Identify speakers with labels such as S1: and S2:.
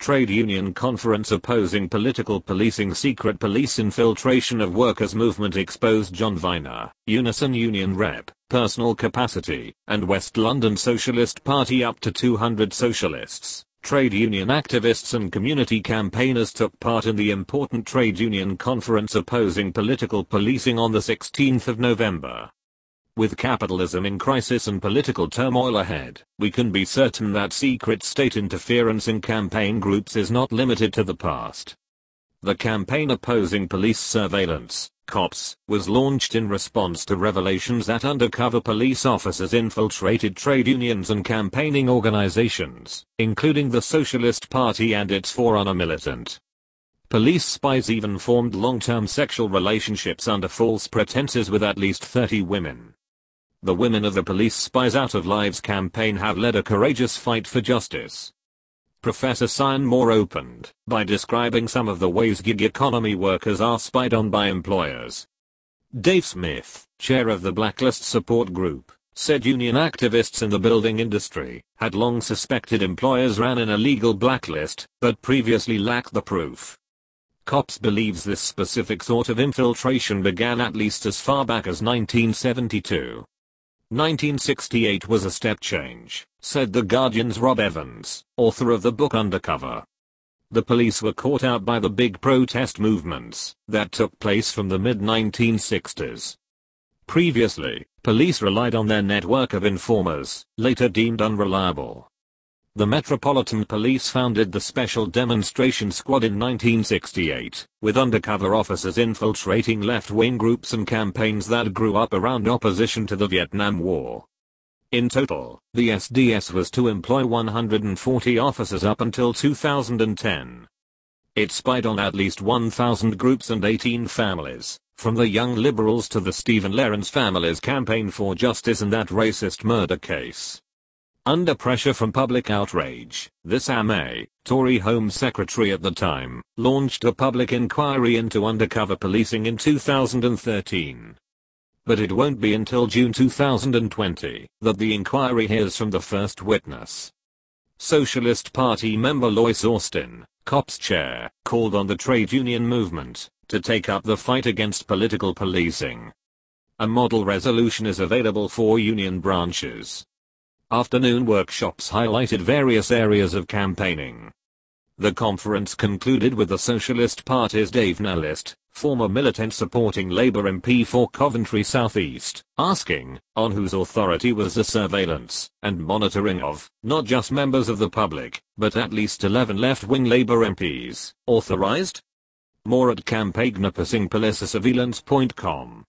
S1: Trade Union Conference opposing political policing. Secret police infiltration of workers' movement exposed. John Viner, Unison Union Rep, Personal Capacity, and West London Socialist Party. Up to 200 socialists, trade union activists and community campaigners took part in the important trade union conference opposing political policing on the 16th of November. With capitalism in crisis and political turmoil ahead, we can be certain that secret state interference in campaign groups is not limited to the past. The campaign opposing police surveillance, COPS, was launched in response to revelations that undercover police officers infiltrated trade unions and campaigning organizations, including the Socialist Party and its Forerunner militant. Police spies even formed long-term sexual relationships under false pretenses with at least 30 women. The Women of the Police Spies Out of Lives campaign have led a courageous fight for justice. Professor Cyan Moore opened by describing some of the ways gig economy workers are spied on by employers. Dave Smith, chair of the Blacklist Support Group, said union activists in the building industry had long suspected employers ran an illegal blacklist, but previously lacked the proof. COPS believes this specific sort of infiltration began at least as far back as 1972. 1968 was a step change, said The Guardian's Rob Evans, author of the book Undercover. The police were caught out by the big protest movements that took place from the mid-1960s. Previously, police relied on their network of informers, later deemed unreliable. The Metropolitan Police founded the Special Demonstration Squad in 1968, with undercover officers infiltrating left-wing groups and campaigns that grew up around opposition to the Vietnam War. In total, the SDS was to employ 140 officers up until 2010. It spied on at least 1,000 groups and 18 families, from the Young Liberals to the Stephen Lawrence family's campaign for justice and that racist murder case. Under pressure from public outrage, the Sam A, Tory Home Secretary at the time, launched a public inquiry into undercover policing in 2013. But it won't be until June 2020 that the inquiry hears from the first witness. Socialist Party member Lois Austin, COPS chair, called on the trade union movement to take up the fight against political policing. A model resolution is available for union branches. Afternoon workshops highlighted various areas of campaigning. The conference concluded with the Socialist Party's Dave Nellist, former militant supporting Labour MP for Coventry South East, asking, on whose authority was the surveillance and monitoring of, not just members of the public, but at least 11 left-wing Labour MPs, authorised? More at campaignopusingpolicesurveillance.com.